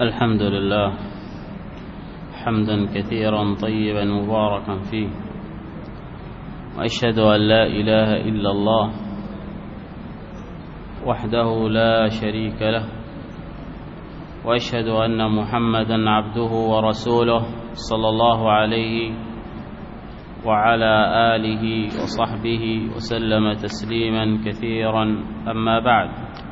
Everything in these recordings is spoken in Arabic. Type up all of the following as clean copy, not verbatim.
الحمد لله حمدا كثيرا طيبا مباركا فيه، وأشهد أن لا إله إلا الله وحده لا شريك له، وأشهد أن محمدا عبده ورسوله صلى الله عليه وعلى آله وصحبه وسلم تسليما كثيرا. أما بعد،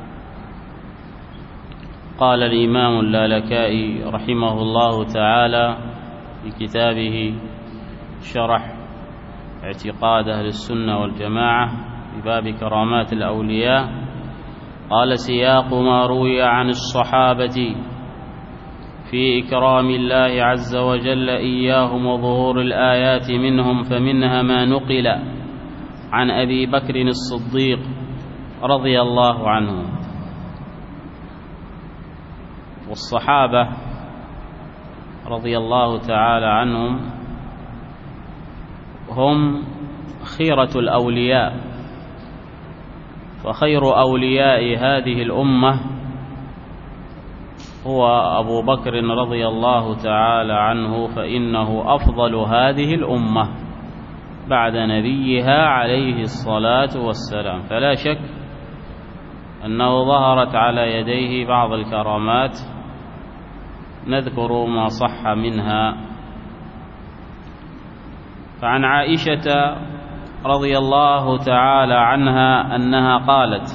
قال الإمام اللالكائي رحمه الله تعالى في كتابه شرح اعتقاد أهل السنة والجماعة في باب كرامات الأولياء، قال: سياق ما روي عن الصحابة في إكرام الله عز وجل إياهم وظهور الآيات منهم، فمنها ما نقل عن أبي بكر الصديق رضي الله عنه. والصحابة رضي الله تعالى عنهم هم خيرة الأولياء، فخير أولياء هذه الأمة هو أبو بكر رضي الله تعالى عنه، فإنه أفضل هذه الأمة بعد نبيها عليه الصلاة والسلام. فلا شك أنه ظهرت على يديه بعض الكرامات، نذكر ما صح منها. فعن عائشة رضي الله تعالى عنها أنها قالت: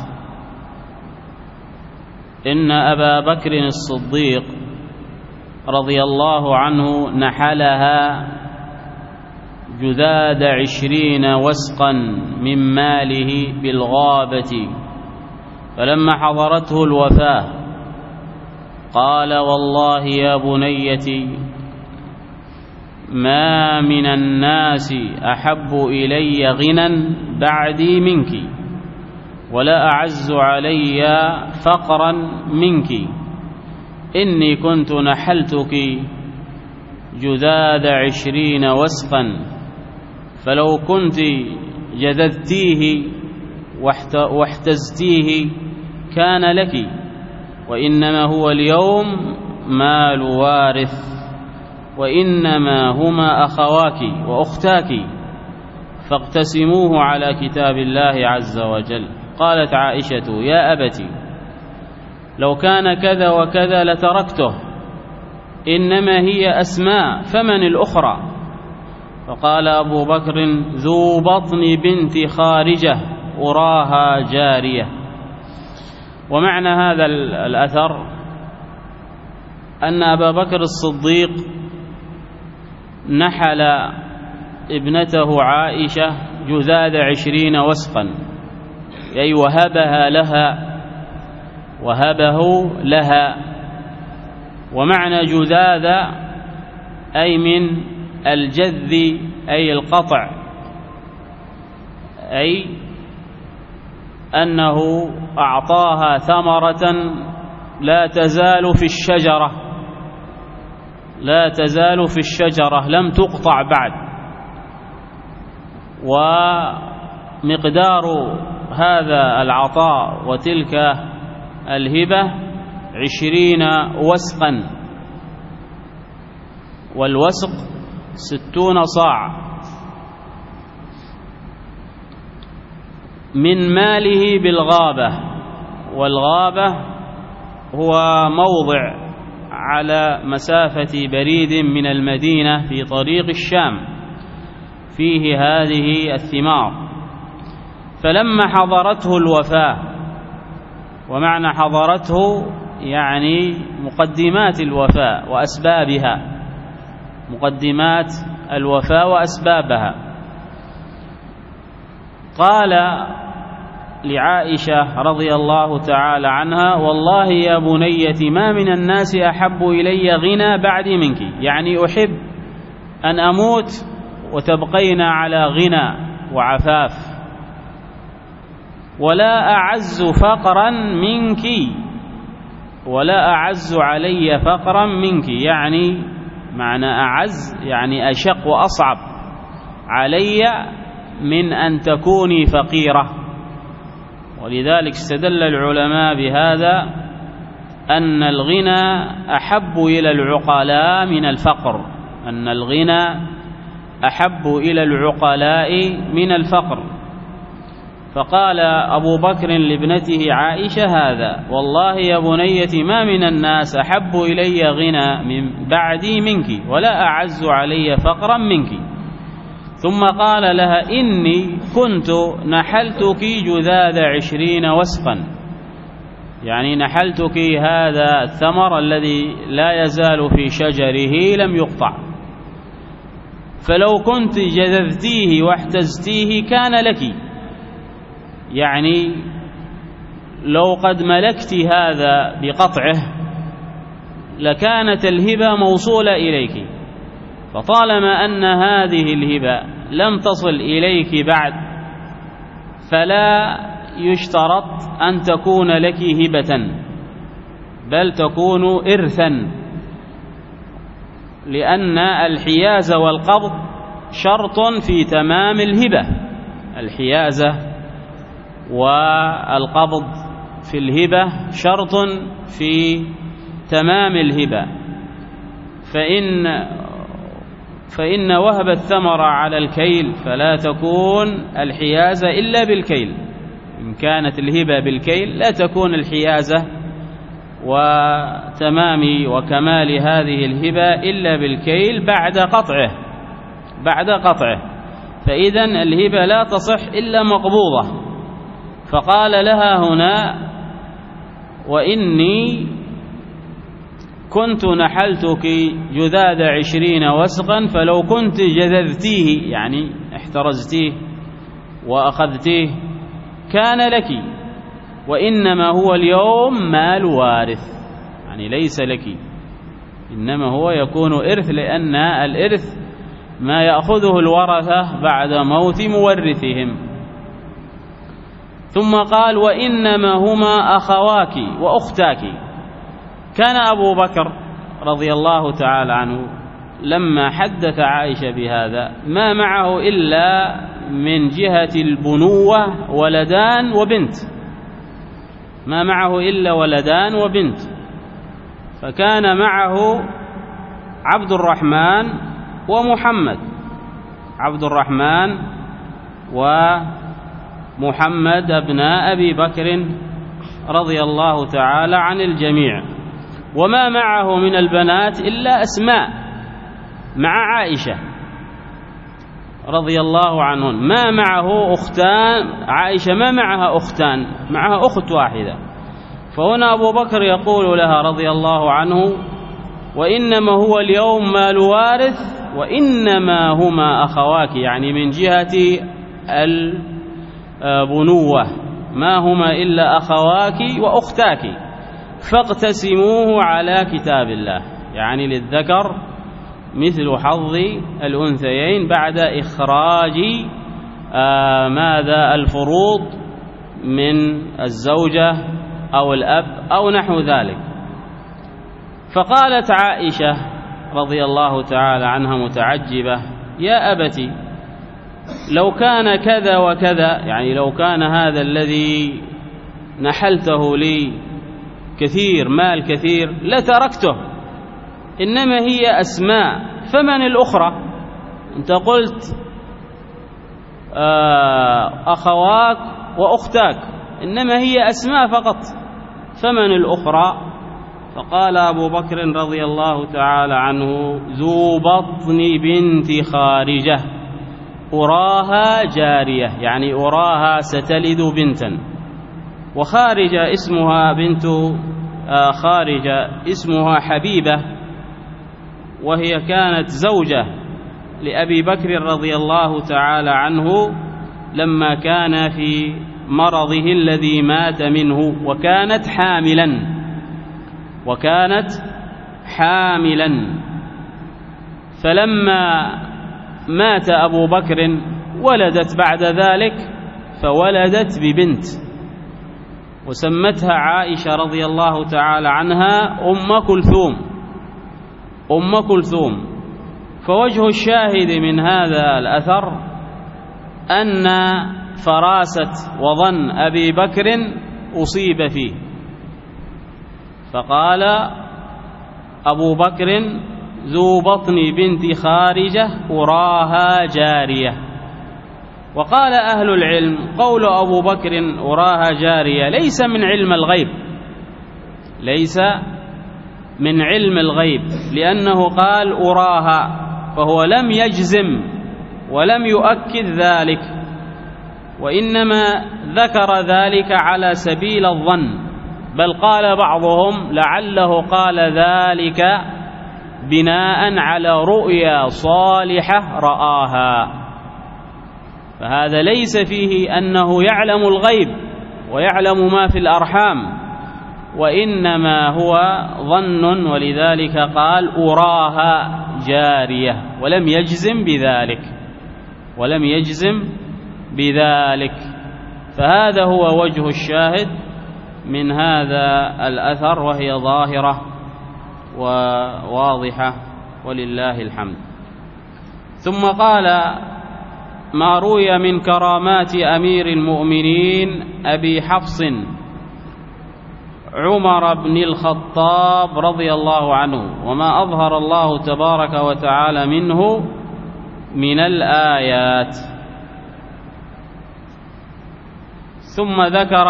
إن أبا بكر الصديق رضي الله عنه نحلها جذاذ 20 وسقا من ماله بالغابة، فلما حضرته الوفاة قال: والله يا بنيتي ما من الناس أحب إلي غنى بعدي منك، ولا أعز علي فقرا منك، إني كنت نحلتك جذاذ 20 وسقا، فلو كنت جذذتيه واحتزتيه كان لك، وإنما هو اليوم مال وارث، وإنما هما أخواك وأختاك، فاقتسموه على كتاب الله عز وجل. قالت عائشة: يا أبتي لو كان كذا وكذا لتركته، إنما هي أسماء، فمن الأخرى؟ فقال أبو بكر: ذو بطن بنت خارجة أراها جارية. ومعنى هذا الأثر أن أبا بكر الصديق نحل ابنته عائشة جذاذ 20 وسقا، أي وهبها لها، وهبه لها. ومعنى جذاذ أي من الجذ، أي القطع، أي أنه أعطاها ثمرة لا تزال في الشجرة، لا تزال في الشجرة، لم تقطع بعد. ومقدار هذا العطاء وتلك الهبة 20 وسقا، والوسق 60 صاع من ماله بالغابة. والغابة هو موضع على مسافة بريد من المدينة في طريق الشام، فيه هذه الثمار. فلما حضرته الوفاة، ومعنى حضرته يعني مقدمات الوفاة وأسبابها، مقدمات الوفاة وأسبابها، قال لعائشة رضي الله تعالى عنها: والله يا بنيتي ما من الناس أحب إلي غنى بعدي منك، يعني أحب أن أموت وتبقين على غنى وعفاف، ولا أعز فقرا منك، ولا أعز علي فقرا منك، يعني معنى أعز يعني أشق وأصعب علي من أن تكوني فقيرة. ولذلك استدل العلماء بهذا أن الغنى أحب إلى العقلاء من الفقر، أن الغنى أحب إلى العقلاء من الفقر. فقال أبو بكر لابنته عائشة هذا: والله يا بنيتي ما من الناس أحب إلي غنى من بعدي منك، ولا أعز علي فقرا منك. ثم قال لها: إني كنت نحلتك جذاذ 20 وسقا، يعني نحلتك هذا الثمر الذي لا يزال في شجره لم يقطع، فلو كنت جذذتيه واحتزتيه كان لك، يعني لو قد ملكت هذا بقطعه لكانت الهبة موصولة إليك، فطالما أن هذه الهبة لم تصل إليك بعد فلا يشترط أن تكون لك هبة، بل تكون إرثا، لأن الحيازة والقبض شرط في تمام الهبة. الحيازة والقبض في الهبة شرط في تمام الهبة، فإن وهب الثمر على الكيل فلا تكون الحيازة إلا بالكيل. إن كانت الهبة بالكيل لا تكون الحيازة وتمام وكمال هذه الهبة إلا بالكيل بعد قطعه. فإذن الهبة لا تصح إلا مقبوضة. فقال لها هنا: وإني كنت نحلتك جذاذ 20 وسقا، فلو كنت جذذتيه يعني احترزتيه وأخذتيه كان لك، وإنما هو اليوم مال وارث، يعني ليس لك، إنما هو يكون إرث، لأن الإرث ما يأخذه الورثة بعد موت مورثهم. ثم قال: وإنما هما أخواك وأختاك. كان أبو بكر رضي الله تعالى عنه لما حدث عائشة بهذا ما معه إلا من جهة البنوة ولدان وبنت، ما معه إلا ولدان وبنت، فكان معه عبد الرحمن ومحمد، عبد الرحمن ومحمد ابناء أبي بكر رضي الله تعالى عن الجميع. وما معه من البنات إلا أسماء مع عائشة رضي الله عنهن، ما معه أختان، عائشة ما معها أختان، معها أخت واحدة. فهنا أبو بكر يقول لها رضي الله عنه: وإنما هو اليوم مال وارث، وإنما هما أخواك، يعني من جهة البنوة ما هما إلا أخواك وأختاك، فاقتسموه على كتاب الله، يعني للذكر مثل حظ الأنثيين بعد إخراج ماذا الفروض من الزوجة أو الأب أو نحو ذلك. فقالت عائشة رضي الله تعالى عنها متعجبة: يا أبتي لو كان كذا وكذا، يعني لو كان هذا الذي نحلته لي كثير، مال كثير، لتركته، إنما هي أسماء، فمن الأخرى؟ أنت قلت أخواك وأختاك، إنما هي أسماء فقط، فمن الأخرى؟ فقال أبو بكر رضي الله تعالى عنه: ذو بطن بنت خارجة أراها جارية، يعني أراها ستلد بنتا. وخارجة اسمها بنت خارجة اسمها حبيبة، وهي كانت زوجة لأبي بكر رضي الله تعالى عنه لما كان في مرضه الذي مات منه، وكانت حاملا. فلما مات أبو بكر ولدت بعد ذلك، فولدت ببنت، وسمتها عائشة رضي الله تعالى عنها أم كلثوم. فوجه الشاهد من هذا الأثر أن فراسة وظن أبي بكر أصيب فيه، فقال أبو بكر ذو بطن بنت خارجة أراها جارية. وقال أهل العلم قول أبو بكر أراها جارية ليس من علم الغيب، ليس من علم الغيب، لأنه قال أراها، فهو لم يجزم ولم يؤكد ذلك، وإنما ذكر ذلك على سبيل الظن، بل قال بعضهم لعله قال ذلك بناء على رؤيا صالحة رآها، فهذا ليس فيه أنه يعلم الغيب ويعلم ما في الأرحام، وإنما هو ظن، ولذلك قال أراها جارية ولم يجزم بذلك، فهذا هو وجه الشاهد من هذا الأثر، وهي ظاهرة وواضحة ولله الحمد. ثم قال ما روي من كرامات أمير المؤمنين أبي حفص عمر بن الخطاب رضي الله عنه، وما أظهر الله تبارك وتعالى منه من الآيات. ثم ذكر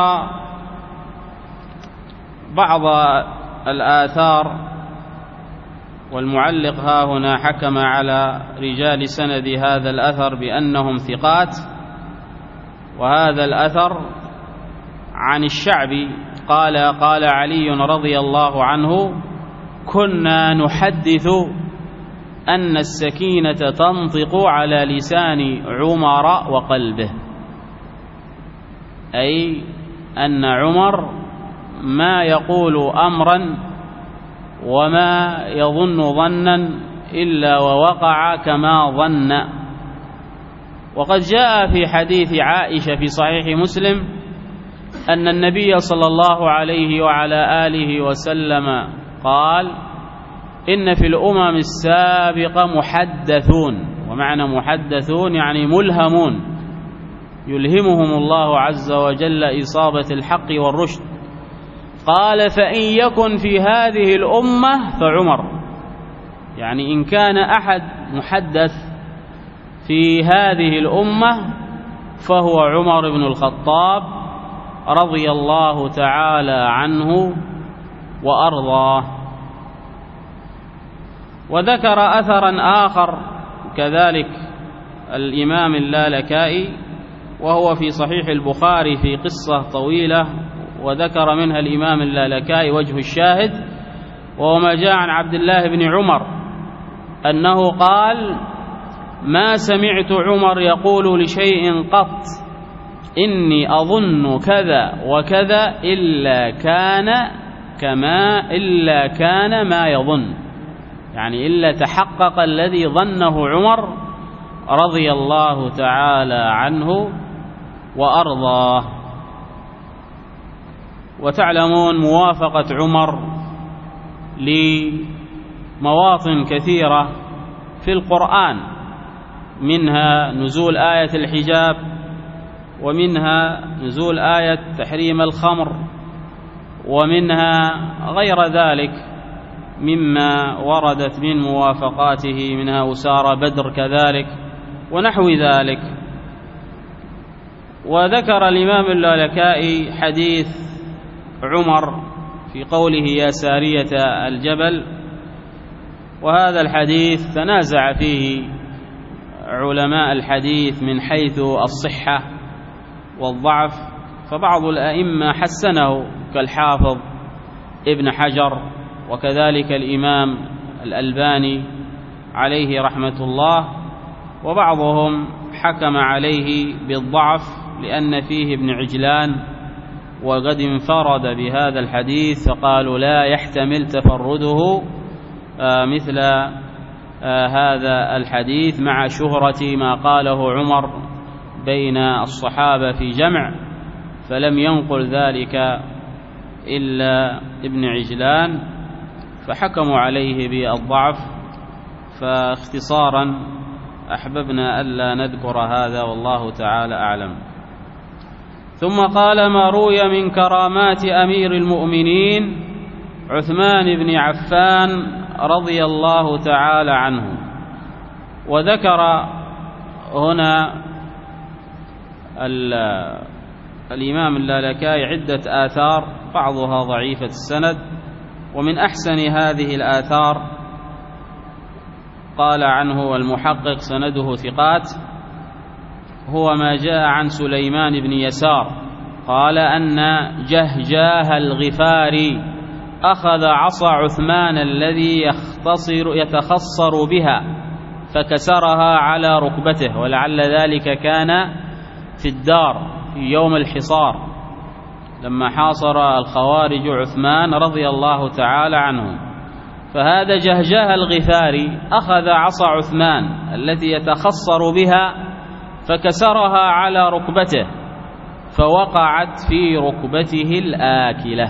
بعض الآثار، والمعلق ها هنا حكم على رجال سند هذا الأثر بأنهم ثقات، وهذا الأثر عن الشعبي قال علي رضي الله عنه كنا نحدث أن السكينة تنطق على لسان عمر وقلبه، أي أن عمر ما يقول أمرا وما يظن ظنا إلا ووقع كما ظن. وقد جاء في حديث عائشة في صحيح مسلم أن النبي صلى الله عليه وعلى آله وسلم قال إن في الأمم السابقة محدثون، ومعنى محدثون يعني ملهمون، يلهمهم الله عز وجل إصابة الحق والرشد. قال فإن يكن في هذه الأمة فعمر، يعني إن كان أحد محدث في هذه الأمة فهو عمر بن الخطاب رضي الله تعالى عنه وأرضاه. وذكر أثرا آخر كذلك الإمام اللالكائي، وهو في صحيح البخاري في قصة طويلة، وذكر منها الإمام اللالكائي وجه الشاهد، وهو ما جاء عن عبد الله بن عمر أنه قال ما سمعت عمر يقول لشيء قط إني أظن كذا وكذا إلا كان ما يظن، يعني إلا تحقق الذي ظنه عمر رضي الله تعالى عنه وأرضاه. وتعلمون موافقة عمر لمواطن كثيرة في القرآن، منها نزول آية الحجاب، ومنها نزول آية تحريم الخمر، ومنها غير ذلك مما وردت من موافقاته، منها أسارى بدر كذلك ونحو ذلك. وذكر الإمام اللالكائي حديث عمر في قوله يا سارية الجبل، وهذا الحديث تنازع فيه علماء الحديث من حيث الصحة والضعف، فبعض الأئمة حسنه كالحافظ ابن حجر، وكذلك الإمام الألباني عليه رحمة الله، وبعضهم حكم عليه بالضعف لأن فيه ابن عجلان وقد انفرد بهذا الحديث، فقالوا لا يحتمل تفرده مثل هذا الحديث مع شهرة ما قاله عمر بين الصحابة في جمع، فلم ينقل ذلك إلا ابن عجلان، فحكموا عليه بالضعف. فاختصارا أحببنا ألا نذكر هذا، والله تعالى أعلم. ثم قال ما روي من كرامات أمير المؤمنين عثمان بن عفان رضي الله تعالى عنه. وذكر هنا الإمام اللالكائي عدة آثار بعضها ضعيفة السند، ومن أحسن هذه الآثار قال عنه المحقق سنده ثقات هو ما جاء عن سليمان بن يسار قال أن جهجاه الغفاري أخذ عصا عثمان الذي يتخصر بها فكسرها على ركبته، ولعل ذلك كان في الدار في يوم الحصار لما حاصر الخوارج عثمان رضي الله تعالى عنه. فهذا جهجاه الغفاري أخذ عصا عثمان التي يتخصر بها فكسرها على ركبته فوقعت في ركبته الآكلة،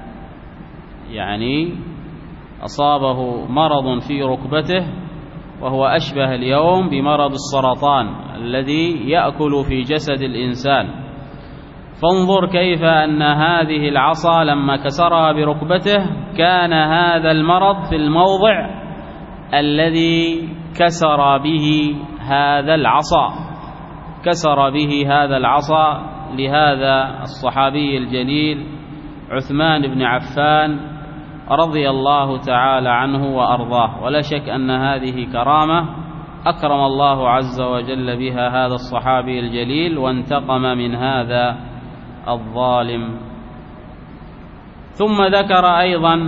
يعني أصابه مرض في ركبته وهو أشبه اليوم بمرض السرطان الذي يأكل في جسد الإنسان. فانظر كيف أن هذه العصا لما كسرها بركبته كان هذا المرض في الموضع الذي كسر به هذا العصا، كسر به هذا العصا لهذا الصحابي الجليل عثمان بن عفان رضي الله تعالى عنه وأرضاه. ولا شك أن هذه كرامة أكرم الله عز وجل بها هذا الصحابي الجليل وانتقم من هذا الظالم. ثم ذكر أيضا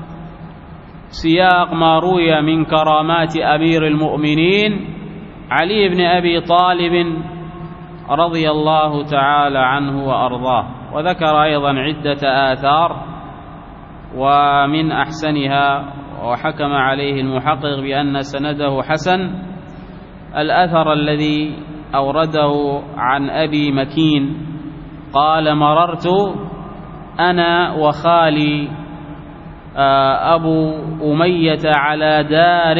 سياق ما روي من كرامات أمير المؤمنين علي بن أبي طالب رضي الله تعالى عنه وأرضاه، وذكر أيضا عدة آثار ومن أحسنها وحكم عليه المحقق بأن سنده حسن الأثر الذي أورده عن أبي مكين قال مررت أنا وخالي أبو أمية على دار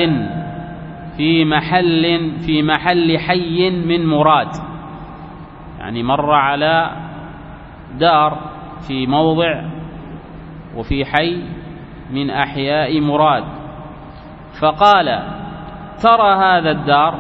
في محل حي من مراد، يعني مر على دار في موضع وفي حي من أحياء مراد، فقال ترى هذا الدار،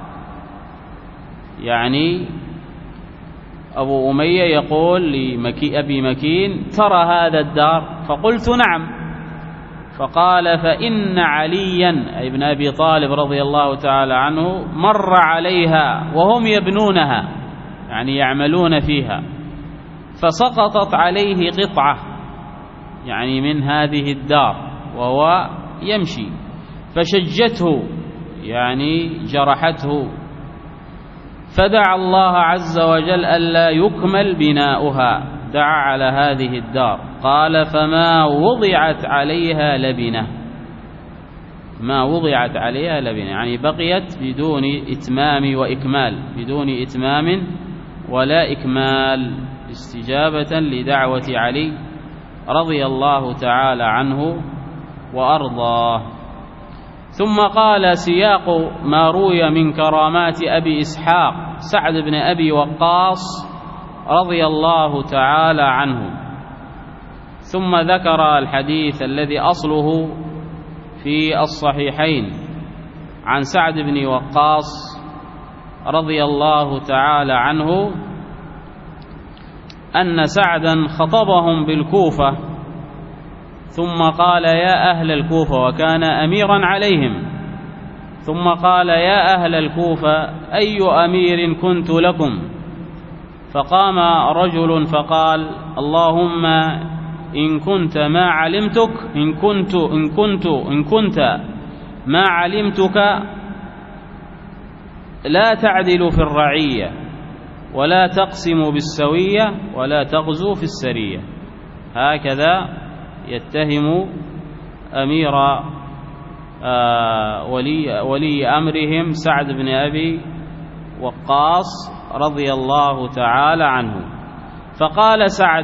يعني أبو أمية يقول لأبي مكين ترى هذا الدار؟ فقلت نعم. فقال فإن عليا ابن أبي طالب رضي الله تعالى عنه مر عليها وهم يبنونها، يعني يعملون فيها، فسقطت عليه قطعة يعني من هذه الدار وهو يمشي فشجته يعني جرحته، فدعا الله عز وجل ألا يكمل بناؤها، دعا على هذه الدار. قال فما وضعت عليها لبنة، ما وضعت عليها لبنة يعني بقيت بدون إتمام وإكمال، بدون إتمام ولا إكمال، استجابة لدعوة علي رضي الله تعالى عنه وأرضاه. ثم قال سياق ما روي من كرامات أبي إسحاق سعد بن أبي وقاص رضي الله تعالى عنه، ثم ذكر الحديث الذي أصله في الصحيحين عن سعد بن وقاص رضي الله تعالى عنه أن سعدا خطبهم بالكوفة ثم قال يا أهل الكوفة، وكان أميرا عليهم، ثم قال يا أهل الكوفة أي أمير كنت لكم؟ فقام رجل فقال اللهم إن كنت ما علمتك إن كنت ما علمتك لا تعدل في الرعية ولا تقسم بالسوية ولا تغزو في السرية. هكذا يتهم أمير ولي أمرهم سعد بن أبي وقاص رضي الله تعالى عنه. فقال سعد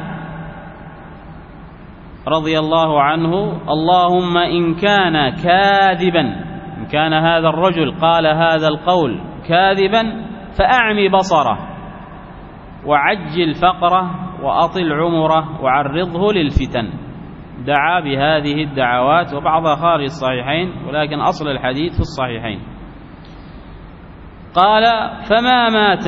رضي الله عنه اللهم إن كان كاذبا، إن كان هذا الرجل قال هذا القول كاذبا فأعمي بصره وعجل فقره وأطل عمره وعرضه للفتن، دعا بهذه الدعوات، وبعضها خارج الصحيحين ولكن أصل الحديث في الصحيحين. قال: فما مات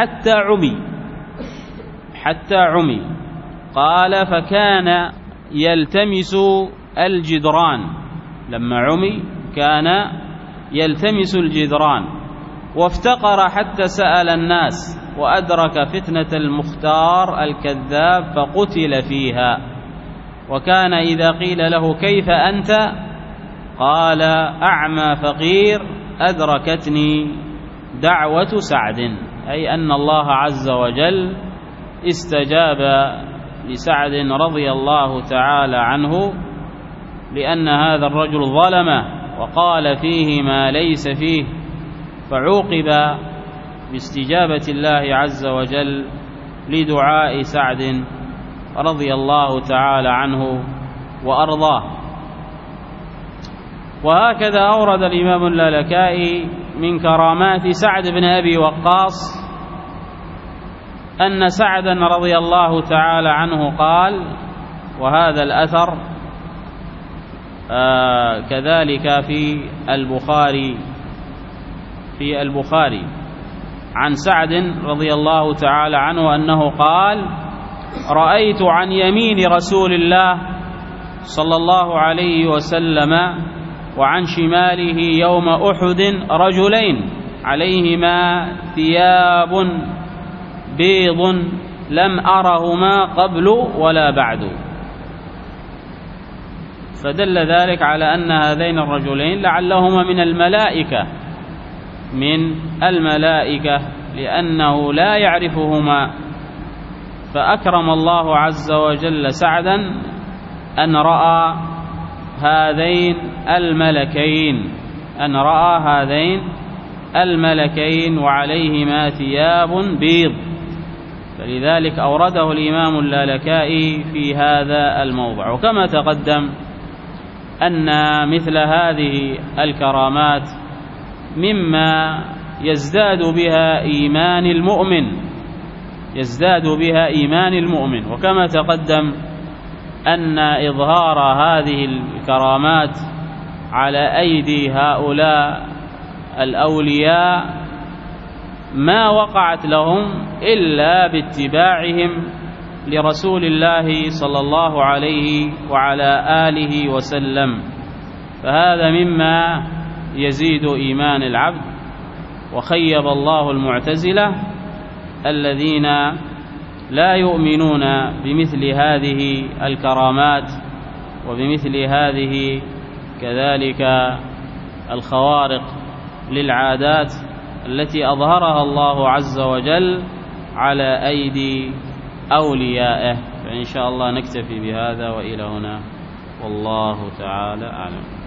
حتى عمي. قال: فكان يلتمس الجدران، لما عمي كان يلتمس الجدران، وافتقر حتى سأل الناس، وأدرك فتنة المختار الكذاب فقتل فيها. وكان إذا قيل له: كيف أنت؟ قال: أعمى فقير أدركتني دعوة سعد، أي أن الله عز وجل استجاب لسعد رضي الله تعالى عنه، لأن هذا الرجل ظلمه وقال فيه ما ليس فيه، فعوقب باستجابة الله عز وجل لدعاء سعد رضي الله تعالى عنه وأرضاه. وهكذا أورد الإمام اللالكائي من كرامات سعد بن أبي وقاص أن سعدا رضي الله تعالى عنه قال، وهذا الأثر كذلك في البخاري عن سعد رضي الله تعالى عنه أنه قال: رأيت عن يمين رسول الله صلى الله عليه وسلم وعن شماله يوم أحد رجلين عليهما ثياب بيض لم أرهما قبل ولا بعد. فدل ذلك على أن هذين الرجلين لعلهما من الملائكة لأنه لا يعرفهما، فأكرم الله عز وجل سعدا أن رأى هذين الملكين وعليهما ثياب بيض، فلذلك أورده الإمام اللالكائي في هذا الموضع. وكما تقدم أن مثل هذه الكرامات مما يزداد بها إيمان المؤمن، وكما تقدم أن إظهار هذه الكرامات على أيدي هؤلاء الأولياء ما وقعت لهم إلا باتباعهم لرسول الله صلى الله عليه وعلى آله وسلم، فهذا مما يزيد إيمان العبد. وخيب الله المعتزلة الذين لا يؤمنون بمثل هذه الكرامات وبمثل هذه كذلك الخوارق للعادات التي أظهرها الله عز وجل على أيدي أوليائه. فإن شاء الله نكتفي بهذا وإلى هنا، والله تعالى أعلم.